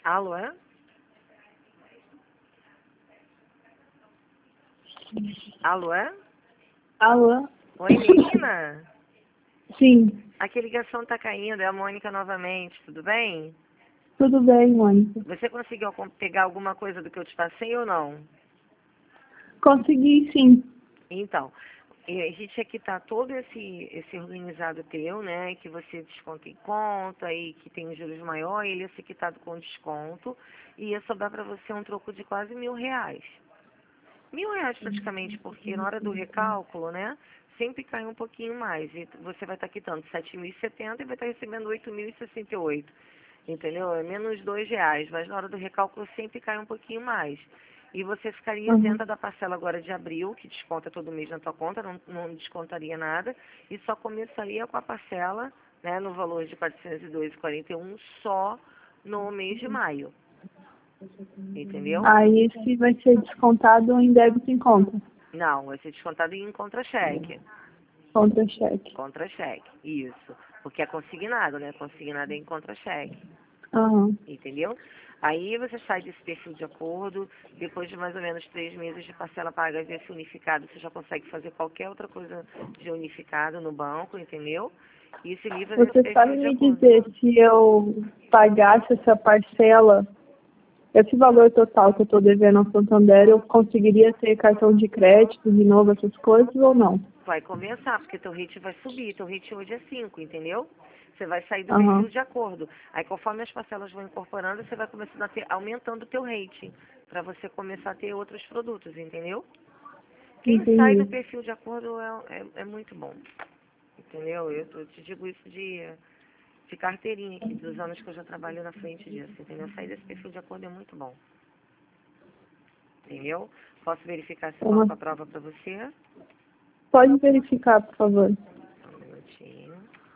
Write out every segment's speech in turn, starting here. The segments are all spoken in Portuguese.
Alô, é? Alô, é? Alô? Oi, menina? Sim, Aqui a ligação tá caindo, é a Mônica novamente, tudo bem? tudo bem, Mônica. Você conseguiu pegar alguma coisa do que eu te passei ou não? Consegui, sim. Então, a gente aqui tá todo esse organizado teu, né? Que você desconta em conta e que tem juros maior, ele é esse quitado com desconto. E ia sobrar para você um troco de quase R$ 1.000. R$ 1.000 praticamente, porque na hora do recálculo, né? Sempre cai um pouquinho mais. E você vai estar quitando 7.070 e vai estar recebendo 8.068. Entendeu? É menos R$ 2, mas na hora do recálculo sempre cai um pouquinho mais. E você ficaria Uhum. isenta da parcela agora de abril, que desconta todo mês na tua conta, não descontaria nada, e só começaria com a parcela, né, no valor de R$ 402,41 só no mês de maio. Entendeu? Aí esse vai ser descontado em débito em conta. Não, vai ser descontado em contra-cheque. Contra-cheque. Contra-cheque, isso. Porque é consignado, né? Consignado é em contra-cheque. Aham. Entendeu? Aí você sai desse perfil de acordo, depois de mais ou menos 3 meses de parcela paga desse unificado, você já consegue fazer qualquer outra coisa de unificado no banco, entendeu? E se livra desse Você sabe perfil de me acordo. dizer se eu pagasse essa parcela, esse valor total que eu estou devendo ao Santander, eu conseguiria ter cartão de crédito de novo, essas coisas ou não? Vai começar, porque teu rate vai subir, teu rate hoje é 5, entendeu? Você vai sair do Aham. perfil de acordo. Aí conforme as parcelas vão incorporando, você vai começando a ter, aumentando o teu rating, para você começar a ter outros produtos, entendeu? Quem sai do Entendi. perfil de acordo é muito bom. Entendeu? Eu te digo isso de carteirinha aqui, dos anos que eu já trabalho na frente disso, entendeu? Sair desse perfil de acordo é muito bom, entendeu? Posso verificar se o Uma... banco aprova para você? Pode verificar, por favor. Só um minutinho.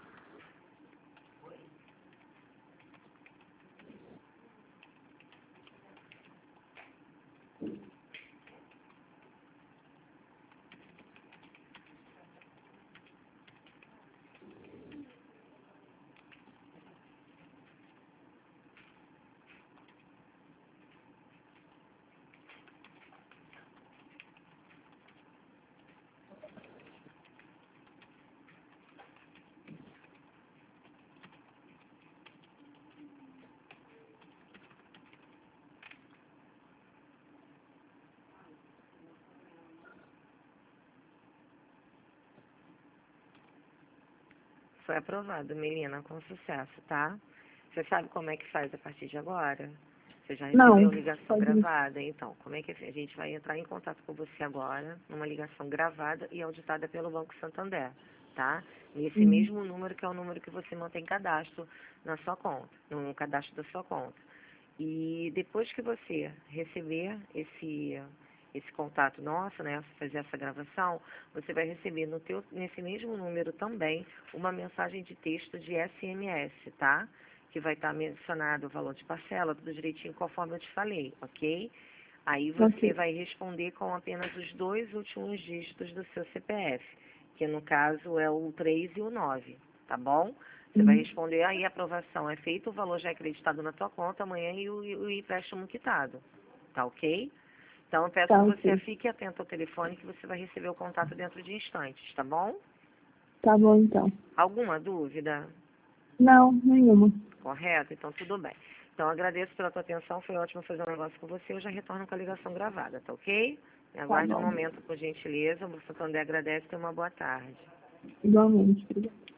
Foi aprovado, menina, com sucesso, tá? Você sabe como é que faz a partir de agora? Você já recebeu Não, ligação pode. gravada? Então, como é que a gente vai entrar em contato com você agora, numa ligação gravada e auditada pelo Banco Santander, tá? Nesse Uhum. mesmo número que é o número que você mantém cadastro na sua conta, no cadastro da sua conta. E depois que você receber esse contato nosso, né, fazer essa gravação, você vai receber nesse mesmo número também uma mensagem de texto de SMS, tá? Que vai estar mencionado o valor de parcela, tudo direitinho conforme eu te falei, ok? Aí você Ok. vai responder com apenas os 2 últimos dígitos do seu CPF, que no caso é o 3 e o 9, tá bom? Você vai Uhum. responder, aí a aprovação é feita, o valor já é acreditado na tua conta amanhã e o empréstimo quitado, tá ok? Então eu peço Tá, que você ok. fique atento ao telefone que você vai receber o contato dentro de instantes, tá bom? Tá bom, então. Alguma dúvida? Não, nenhuma. Correto? Então tudo bem. Então agradeço pela tua atenção, foi ótimo fazer um negócio com você, eu já retorno com a ligação gravada, tá ok? Tá Aguarde um bom. momento, por gentileza, o Santander agradece e tenha uma boa tarde. Igualmente. Obrigada.